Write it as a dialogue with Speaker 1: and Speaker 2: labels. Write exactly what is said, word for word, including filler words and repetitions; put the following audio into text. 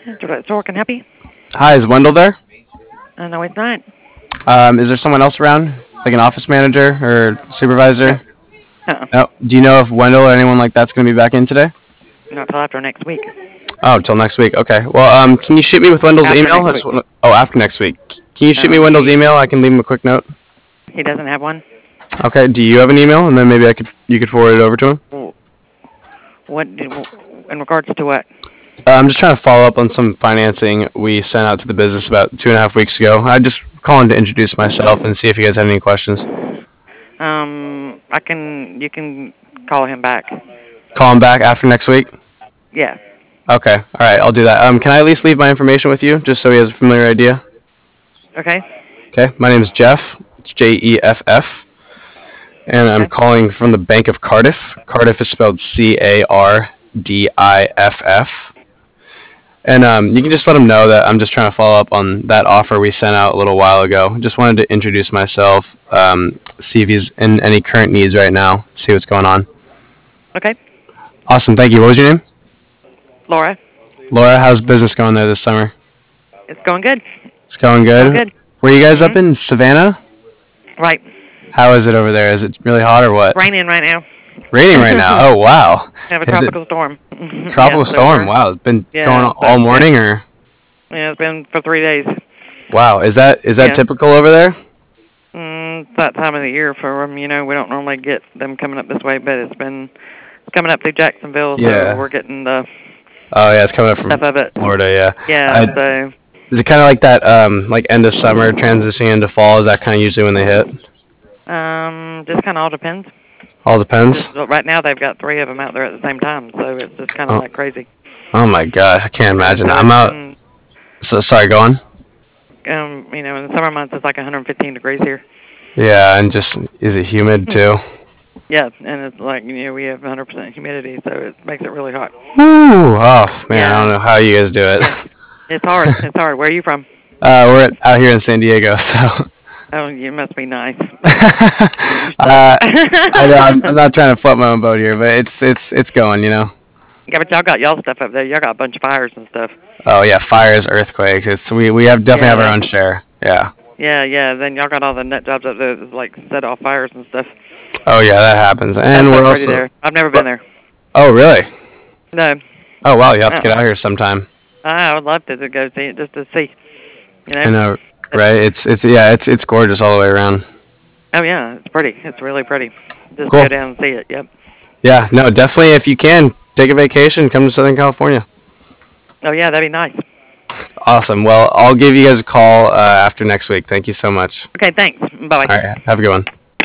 Speaker 1: Direct store can help you?
Speaker 2: Hi, is Wendell there?
Speaker 1: Uh, no, it's not.
Speaker 2: Um, is there someone else around, like an office manager or
Speaker 1: No.
Speaker 2: supervisor?
Speaker 1: Uh-uh.
Speaker 2: No. Do you know if Wendell or anyone like that's going to be back in today?
Speaker 1: Not till after next week.
Speaker 2: Oh, till next week. Okay. Well, um, can you shoot me with Wendell's
Speaker 1: After
Speaker 2: email?
Speaker 1: next
Speaker 2: I just
Speaker 1: week.
Speaker 2: wanna- oh, after next week. Can you shoot me
Speaker 1: Uh,
Speaker 2: Wendell's
Speaker 1: he
Speaker 2: email? I can leave him a quick note.
Speaker 1: he doesn't have one.
Speaker 2: Okay. Do you have an email? And then maybe I could you could forward it over to him.
Speaker 1: Well, what did, in regards to what?
Speaker 2: Uh, I'm just trying to follow up on some financing we sent out to the business about two and a half weeks ago. I just calling to introduce myself and see if you guys had any questions.
Speaker 1: Um, I can. You can call him back.
Speaker 2: Call him back after next week.
Speaker 1: Yeah.
Speaker 2: Okay. All right. I'll do that. Um, can I at least leave my information with you, just so he has a familiar idea?
Speaker 1: Okay.
Speaker 2: Okay. My name is Jeff. It's J E F F, and I'm
Speaker 1: Okay.
Speaker 2: calling from the Bank of Cardiff. Cardiff is spelled C A R D I F F. And um, you can just let him know that I'm just trying to follow up on that offer we sent out a little while ago. Just wanted to introduce myself, um, see if he's in any current needs right now, see what's going on.
Speaker 1: Okay.
Speaker 2: Awesome. Thank you. What was your name?
Speaker 1: Laura,
Speaker 2: Laura, how's business going there this summer?
Speaker 1: it's going good.
Speaker 2: It's going
Speaker 1: Going
Speaker 2: good.
Speaker 1: good.
Speaker 2: Were you guys up
Speaker 1: Mhm.
Speaker 2: in Savannah?
Speaker 1: Right.
Speaker 2: How is it over there? Is it really hot or what?
Speaker 1: Raining right now.
Speaker 2: Raining right now. Oh wow.
Speaker 1: Have a
Speaker 2: Is it
Speaker 1: tropical storm.
Speaker 2: tropical
Speaker 1: Yeah, so
Speaker 2: storm?
Speaker 1: we're-
Speaker 2: Wow, it's been
Speaker 1: Yeah,
Speaker 2: going on
Speaker 1: so-
Speaker 2: all morning or
Speaker 1: Yeah, it's been for three days.
Speaker 2: wow. Is that is that
Speaker 1: Yeah.
Speaker 2: typical over there?
Speaker 1: Mm, it's that time of the year for them. You know, we don't normally get them coming up this way, but it's been coming up through Jacksonville,
Speaker 2: Yeah.
Speaker 1: so we're getting the
Speaker 2: Oh yeah, it's coming up from
Speaker 1: stuff of it.
Speaker 2: Florida. Yeah.
Speaker 1: Yeah,
Speaker 2: I-
Speaker 1: so
Speaker 2: Is it kind of like that, um, like end of summer transitioning into fall? Is that kind of usually when they hit?
Speaker 1: um, just kind of all depends.
Speaker 2: All depends.
Speaker 1: Just, right now, they've got three of them out there at the same time, so it's just kind of
Speaker 2: Oh.
Speaker 1: like crazy.
Speaker 2: Oh my god, I can't imagine.
Speaker 1: So
Speaker 2: I'm
Speaker 1: it's
Speaker 2: out.
Speaker 1: been,
Speaker 2: So sorry, go on.
Speaker 1: Um, you know, in the summer months, it's like one hundred fifteen degrees here.
Speaker 2: Yeah, and just is it humid too?
Speaker 1: Yeah, and it's like, you know, we have one hundred percent humidity, so it makes it really hot.
Speaker 2: Woo! Oh man, I
Speaker 1: Yeah.
Speaker 2: don't know how you guys do it.
Speaker 1: Yeah. It's hard. It's hard. Where are you from?
Speaker 2: Uh, we're at, out here in San Diego, so.
Speaker 1: Oh, you must be nice.
Speaker 2: uh, I know, I'm, I'm not trying to float my own boat here, but it's it's it's going, you know.
Speaker 1: Yeah, but y'all got y'all stuff up there. Y'all got a bunch of fires and stuff.
Speaker 2: Oh yeah, fires, earthquakes. It's we we have definitely have
Speaker 1: Yeah.
Speaker 2: our own share. Yeah.
Speaker 1: Yeah, yeah. Then y'all got all the nut jobs up there that like set off fires and stuff.
Speaker 2: Oh yeah, that happens, and
Speaker 1: That's
Speaker 2: we're
Speaker 1: pretty
Speaker 2: also.
Speaker 1: there. I've never been there.
Speaker 2: Oh really?
Speaker 1: No,
Speaker 2: Oh wow, you have to get
Speaker 1: Uh-uh.
Speaker 2: out here sometime.
Speaker 1: I would love to, to go see it just to see. You know?
Speaker 2: I know, right? It's it's yeah, it's it's gorgeous all the way around.
Speaker 1: Oh yeah, it's pretty. It's really pretty. Just
Speaker 2: Cool.
Speaker 1: go down and see it. Yep.
Speaker 2: Yeah, no, definitely if you can take a vacation, come to Southern California.
Speaker 1: Oh yeah, that'd be nice.
Speaker 2: Awesome. Well, I'll give you guys a call uh, after next week. Thank you so much.
Speaker 1: Okay, thanks. Bye bye.
Speaker 2: All right, have a good one.